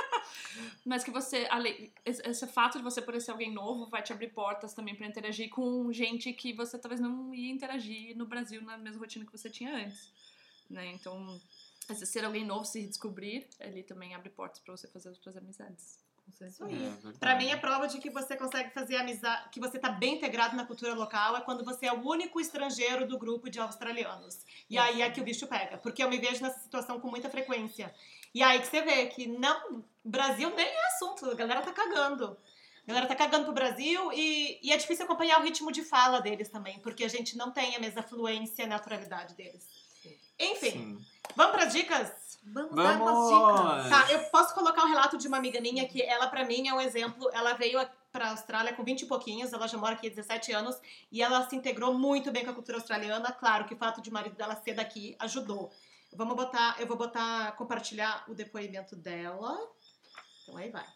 Mas que você, esse fato de você poder ser alguém novo vai te abrir portas também pra interagir com gente que você talvez não ia interagir no Brasil na mesma rotina que você tinha antes. Né? Então, esse ser alguém novo, se descobrir, ele também abre portas pra você fazer outras amizades. Isso É, aí. verdade. Pra mim, a prova de que você consegue fazer amizade, que você tá bem integrado na cultura local é quando você é o único estrangeiro do grupo de australianos. E aí é que o bicho pega. Porque eu me vejo nessa situação com muita frequência. E aí que você vê que não, Brasil nem é assunto, a galera tá cagando. A galera tá cagando pro Brasil e, e é difícil acompanhar o ritmo de fala deles também, porque a gente não tem a mesma fluência e naturalidade deles. Enfim, Sim. vamos pras dicas? Vamos, dar umas Vamos! dicas. Tá, eu posso colocar o relato de uma amiga minha que ela, pra mim, é um exemplo. Ela veio pra Austrália com vinte e pouquinhos, ela já mora aqui há dezessete anos e ela se integrou muito bem com a cultura australiana. Claro que o fato de o marido dela ser daqui ajudou. Vamos botar, eu vou botar, compartilhar o depoimento dela. Então aí vai.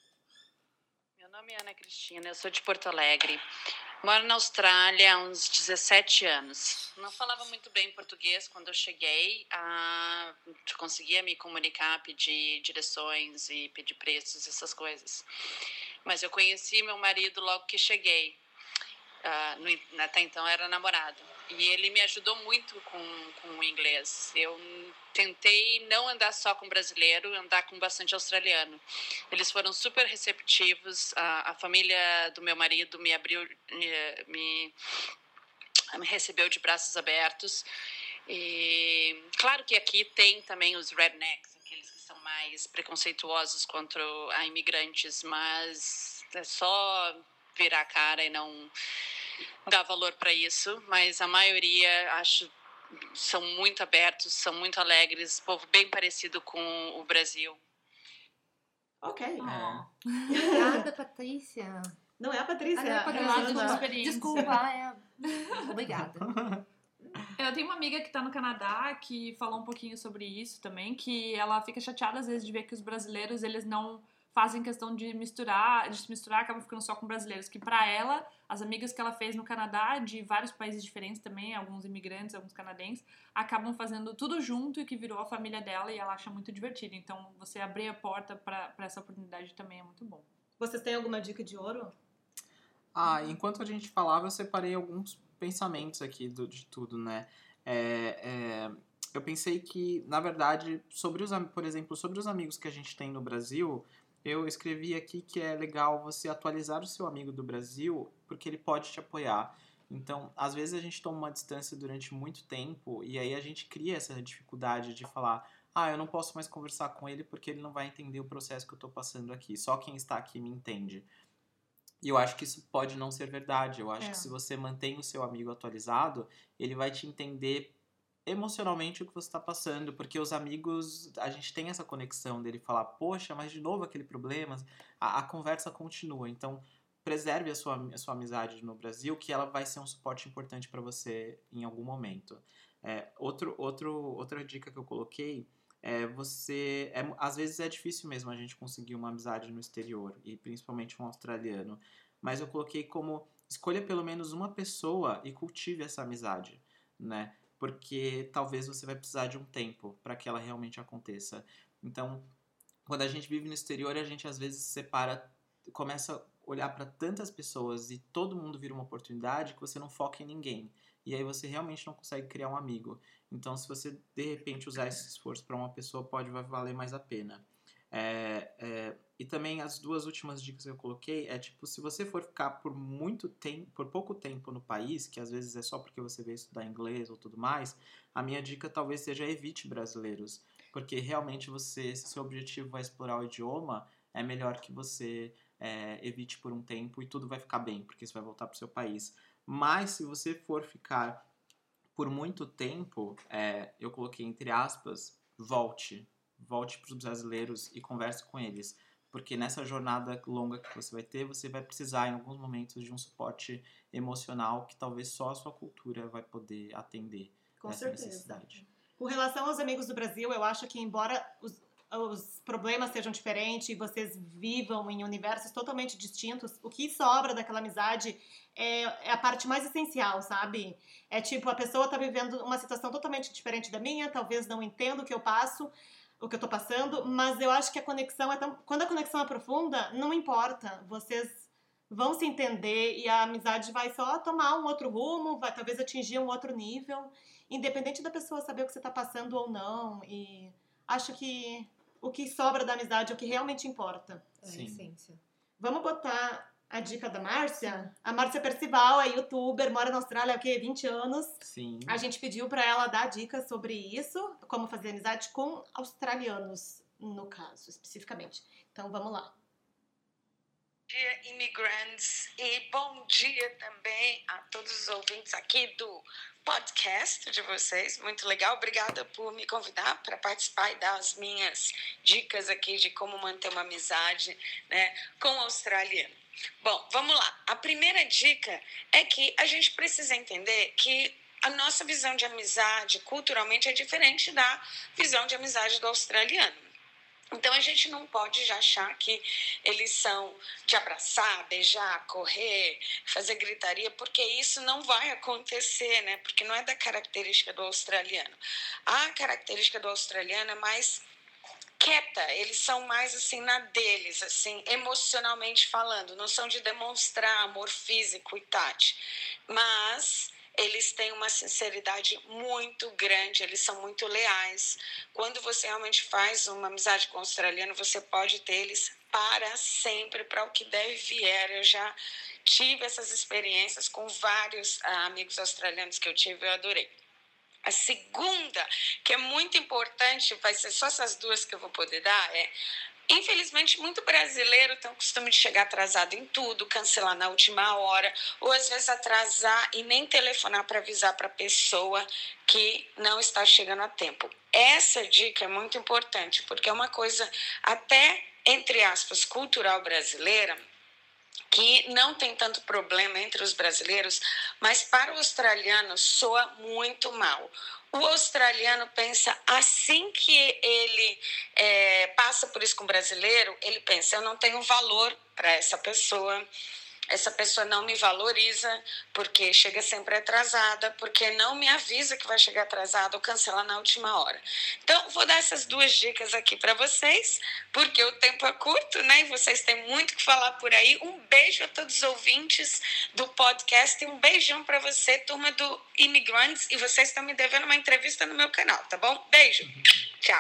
Meu nome é Ana Cristina, eu sou de Porto Alegre. Moro na Austrália há uns dezessete anos. Não falava muito bem português quando eu cheguei. Ah, conseguia me comunicar, pedir direções e pedir preços, essas coisas. Mas eu conheci meu marido logo que cheguei. Ah, no, até então era namorado. E ele me ajudou muito com, com o inglês. Eu tentei não andar só com brasileiro, andar com bastante australiano. Eles foram super receptivos. A, a família do meu marido me abriu, me, me recebeu de braços abertos. E claro que aqui tem também os rednecks, aqueles que são mais preconceituosos contra a imigrantes, mas é só virar a cara e não dar valor para isso, mas a maioria, acho, são muito abertos, são muito alegres, povo bem parecido com o Brasil. Ok. Oh. Obrigada, Patrícia. Não é a Patrícia, Ah, não, é a é a Patrícia, relato de Ana. uma experiência. Desculpa, é... Obrigada. Eu tenho uma amiga que tá no Canadá que falou um pouquinho sobre isso também, que ela fica chateada às vezes de ver que os brasileiros, eles não fazem questão de misturar, de se misturar, acabam ficando só com brasileiros, que pra ela, as amigas que ela fez no Canadá, de vários países diferentes também, alguns imigrantes, alguns canadenses, acabam fazendo tudo junto e que virou a família dela e ela acha muito divertido. Então, você abrir a porta pra, pra essa oportunidade também é muito bom. Vocês têm alguma dica de ouro? Ah, enquanto a gente falava, eu separei alguns pensamentos aqui do, de tudo, né? É, é, eu pensei que, na verdade, sobre os, por exemplo, sobre os amigos que a gente tem no Brasil, eu escrevi aqui que é legal você atualizar o seu amigo do Brasil, porque ele pode te apoiar. Então, às vezes a gente toma uma distância durante muito tempo e aí a gente cria essa dificuldade de falar: ah, eu não posso mais conversar com ele porque ele não vai entender o processo que eu tô passando aqui. Só quem está aqui me entende. E eu acho que isso pode não ser verdade. Eu acho É. que se você mantém o seu amigo atualizado, ele vai te entender emocionalmente o que você está passando, porque os amigos, a gente tem essa conexão dele falar, poxa, mas de novo aquele problema, a, a conversa continua. Então, preserve a sua, a sua amizade no Brasil, que ela vai ser um suporte importante para você em algum momento. É, outro, outro, outra dica que eu coloquei é você... É, às vezes é difícil mesmo a gente conseguir uma amizade no exterior, e principalmente um australiano, mas eu coloquei como escolha pelo menos uma pessoa e cultive essa amizade, né? Porque talvez você vai precisar de um tempo para que ela realmente aconteça. Então, quando a gente vive no exterior, a gente às vezes separa, começa a olhar para tantas pessoas e todo mundo vira uma oportunidade que você não foca em ninguém. E aí você realmente não consegue criar um amigo. Então, se você de repente usar esse esforço para uma pessoa, pode vai valer mais a pena. É, é, e também as duas últimas dicas que eu coloquei é tipo, se você for ficar por muito tempo, por pouco tempo no país, que às vezes é só porque você veio estudar inglês ou tudo mais, a minha dica talvez seja evite brasileiros, porque realmente você, se seu objetivo vai explorar o idioma, é melhor que você é, evite por um tempo e tudo vai ficar bem, porque você vai voltar para o seu país. Mas se você for ficar por muito tempo, é, eu coloquei entre aspas, volte. Volte para os brasileiros e converse com eles. Porque nessa jornada longa que você vai ter, você vai precisar em alguns momentos de um suporte emocional que talvez só a sua cultura vai poder atender Com essa certeza. necessidade. Com relação aos amigos do Brasil, eu acho que embora os, os problemas sejam diferentes e vocês vivam em universos totalmente distintos, o que sobra daquela amizade é, é a parte mais essencial, sabe? É tipo, a pessoa tá vivendo uma situação totalmente diferente da minha, talvez não entenda o que eu passo, o que eu tô passando, mas eu acho que a conexão é tão... Quando a conexão é profunda, não importa. Vocês vão se entender e a amizade vai só tomar um outro rumo, vai talvez atingir um outro nível, independente da pessoa saber o que você tá passando ou não. E acho que o que sobra da amizade é o que realmente importa. É a Sim. essência. Vamos botar a dica da Márcia? A Márcia Percival é youtuber, mora na Austrália há o quê? vinte anos. Sim. A gente pediu pra ela dar dicas sobre isso, como fazer amizade com australianos, no caso, especificamente. Então, vamos lá. Bom dia, imigrantes, e bom dia também a todos os ouvintes aqui do podcast de vocês. Muito legal, obrigada por me convidar para participar e dar as minhas dicas aqui de como manter uma amizade, né, com o australiano. Bom, vamos lá. A primeira dica é que a gente precisa entender que a nossa visão de amizade culturalmente é diferente da visão de amizade do australiano. Então, a gente não pode já achar que eles são de abraçar, beijar, correr, fazer gritaria, porque isso não vai acontecer, né? Porque não é da característica do australiano. A característica do australiano é mais quieta, eles são mais assim na deles, assim, emocionalmente falando, não são de demonstrar amor físico e tátil, mas eles têm uma sinceridade muito grande, eles são muito leais. Quando você realmente faz uma amizade com o australiano, você pode ter eles para sempre, para o que der e vier. Eu já tive essas experiências com vários ah, amigos australianos que eu tive, eu adorei. A segunda, que é muito importante, vai ser só essas duas que eu vou poder dar, é... Infelizmente, muito brasileiro tem o costume de chegar atrasado em tudo, cancelar na última hora, ou às vezes atrasar e nem telefonar para avisar para a pessoa que não está chegando a tempo. Essa dica é muito importante, porque é uma coisa até, entre aspas, cultural brasileira, que não tem tanto problema entre os brasileiros, mas para o australiano soa muito mal. O australiano pensa, assim que ele é, passa por isso com o brasileiro, ele pensa, eu não tenho valor para essa pessoa, essa pessoa não me valoriza porque chega sempre atrasada, porque não me avisa que vai chegar atrasada ou cancela na última hora. Então, vou dar essas duas dicas aqui para vocês, porque o tempo é curto, né? E vocês têm muito o que falar por aí. Um beijo a todos os ouvintes do podcast e um beijão para você, turma do Imigrantes. E vocês estão me devendo uma entrevista no meu canal, tá bom? Beijo. Tchau.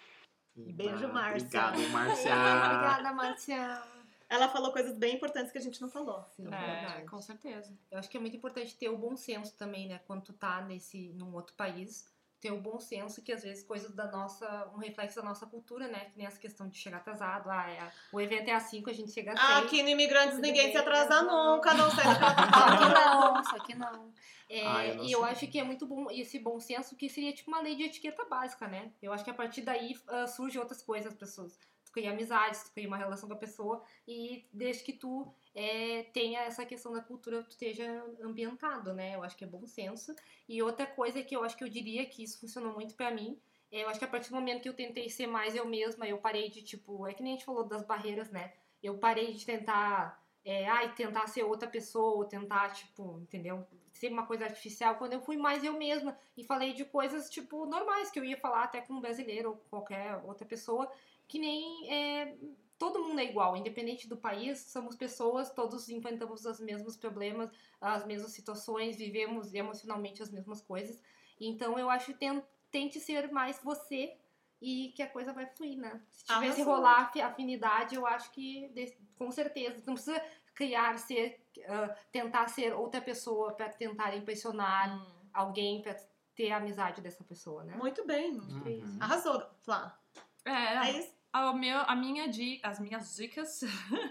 Beijo, Márcia. Obrigado, Márcia. Obrigada, Márcia. Ela falou coisas bem importantes que a gente não falou. Sim, É, verdade. com certeza. Eu acho que é muito importante ter o bom senso também, né? Quando tu tá nesse, num outro país, ter o bom senso que às vezes coisas da nossa, um reflexo da nossa cultura, né? Que nem essa questão de chegar atrasado. Ah, é, o evento é às cinco, a gente chega às seis. Aqui no Imigrantes ninguém se atrasa não. nunca, não sei daquela Só que não, só que não. É, Ah, eu não e eu sei. acho que é muito bom esse bom senso, que seria tipo uma lei de etiqueta básica, né? Eu acho que a partir daí uh, surgem outras coisas, as pessoas. Tu cria amizades, tu cria uma relação com a pessoa, e desde que tu é, tenha essa questão da cultura, tu esteja ambientado, né? Eu acho que é bom senso. E outra coisa que eu acho que eu diria que isso funcionou muito pra mim, é, eu acho que a partir do momento que eu tentei ser mais eu mesma, eu parei de, tipo, é que nem a gente falou das barreiras, né? Eu parei de tentar, é, ai, tentar ser outra pessoa, ou tentar, tipo, entendeu? Ser uma coisa artificial, quando eu fui mais eu mesma e falei de coisas, tipo, normais, que eu ia falar até com um brasileiro ou qualquer outra pessoa, que nem é, todo mundo é igual, independente do país, somos pessoas, todos enfrentamos os mesmos problemas, as mesmas situações, vivemos emocionalmente as mesmas coisas. Então eu acho que tente ser mais você e que a coisa vai fluir, né? Se tivesse Arrasou. rolar afinidade, eu acho que com certeza, não precisa criar, ser, uh, tentar ser outra pessoa para tentar impressionar Hum. alguém, para ter a amizade dessa pessoa, né? Muito bem. Uhum. Arrasou, Flá. É, É isso? a, meu, a minha dica, as minhas dicas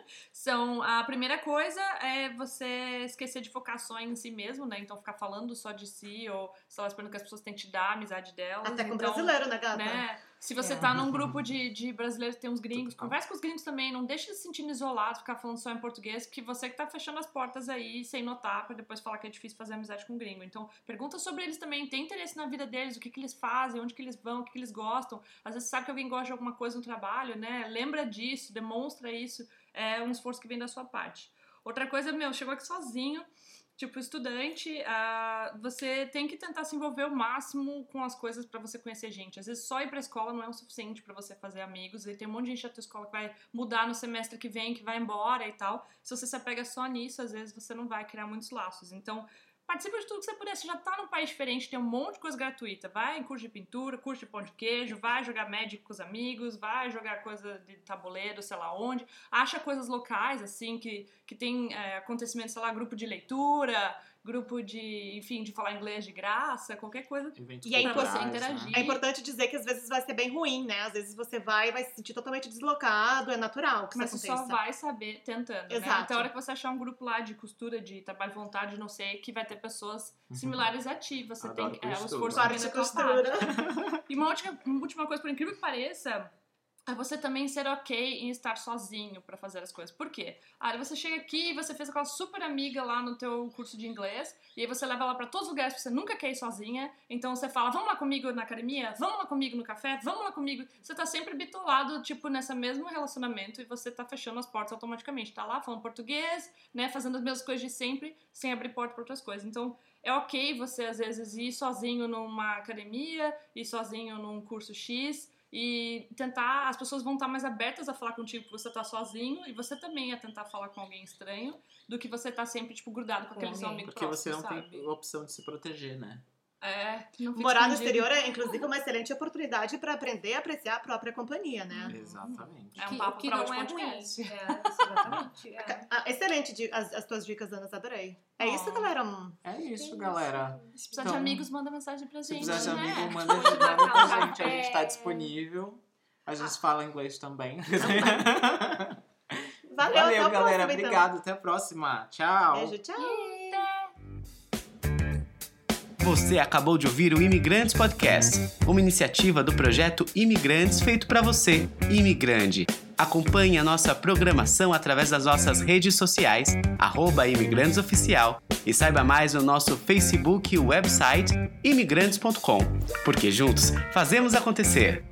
são, a primeira coisa é você esquecer de focar só em si mesmo, né? Então ficar falando só de si, ou só esperando que as pessoas tenham que te dar a amizade delas. Até com então, brasileiro, né, gata? né? Se você É. tá num grupo de, de brasileiros que tem uns gringos, Total. conversa com os gringos também, não deixe de se sentindo isolado, ficar falando só em português, porque você que tá fechando as portas aí sem notar, pra depois falar que é difícil fazer amizade com um gringo. Então, pergunta sobre eles também, tem interesse na vida deles, o que que eles fazem, onde que eles vão, o que que eles gostam. Às vezes sabe que alguém gosta de alguma coisa no trabalho, né? Lembra disso, demonstra isso, é um esforço que vem da sua parte. Outra coisa, meu, chegou aqui sozinho, tipo, estudante, uh, você tem que tentar se envolver o máximo com as coisas pra você conhecer gente. Às vezes só ir pra escola não é o suficiente pra você fazer amigos, e tem um monte de gente da tua escola que vai mudar no semestre que vem, que vai embora e tal. Se você se apega só nisso, às vezes você não vai criar muitos laços. Então, participa de tudo que você puder. Você já tá num país diferente, tem um monte de coisa gratuita. Vai em curso de pintura, curso de pão de queijo, vai jogar Magic com os amigos, vai jogar coisa de tabuleiro, sei lá onde. Acha coisas locais, assim, que, que tem é, acontecimentos, sei lá, grupo de leitura, grupo de, enfim, de falar inglês de graça, qualquer coisa. Eventos E é culturais, importante né? interagir. É importante dizer que às vezes vai ser bem ruim, né? Às vezes você vai e vai se sentir totalmente deslocado, é natural que Mas isso você aconteça. só vai saber tentando, né? Exato. Então, a hora que você achar um grupo lá de costura, de trabalho voluntário, de não sei, que vai ter pessoas similares a ti. Você Adoro tem é, o costura. esforço Parte que vem de da tua parte. costura. E uma última, uma última coisa, por incrível que pareça, é você também ser ok em estar sozinho pra fazer as coisas. Por quê? Ah, você chega aqui e você fez aquela super amiga lá no teu curso de inglês, e aí você leva ela pra todos os lugares que você nunca quer ir sozinha, então você fala, vamos lá comigo na academia? Vamos lá comigo no café? Vamos lá comigo? Você tá sempre bitolado, tipo, nesse mesmo relacionamento, e você tá fechando as portas automaticamente. Tá lá falando português, né, fazendo as mesmas coisas de sempre, sem abrir porta pra outras coisas. Então, é ok você, às vezes, ir sozinho numa academia, ir sozinho num curso X, e tentar, as pessoas vão estar mais abertas a falar contigo que você tá sozinho, e você também a tentar falar com alguém estranho, do que você tá sempre, tipo, grudado com Com aquele seu alguém. amigo Porque você próximo, não sabe? tem opção de se proteger, né? É, não fica Morar no escondido. exterior é, inclusive, uma excelente oportunidade para aprender a apreciar a própria companhia, né? Exatamente. É um que, papo que pra não outro é ruim. podcast. É, exatamente. É. Ah, excelente di- as, as tuas dicas, Ana, adorei. É Oh. isso, galera. Hum. É isso, galera. Se precisar Então, de amigos, manda mensagem pra Se gente, precisar de né? amigo, manda manda pra gente. A gente tá É. disponível. A gente fala inglês também. Valeu, Valeu, até a galera. próxima, então. Obrigado. Até a próxima. Tchau. Beijo, tchau. Você acabou de ouvir o Imigrantes Podcast, uma iniciativa do projeto Imigrantes feito para você, imigrante. Acompanhe a nossa programação através das nossas redes sociais, arroba Imigrantes Oficial, e saiba mais no nosso Facebook e website imigrantes ponto com, porque juntos fazemos acontecer.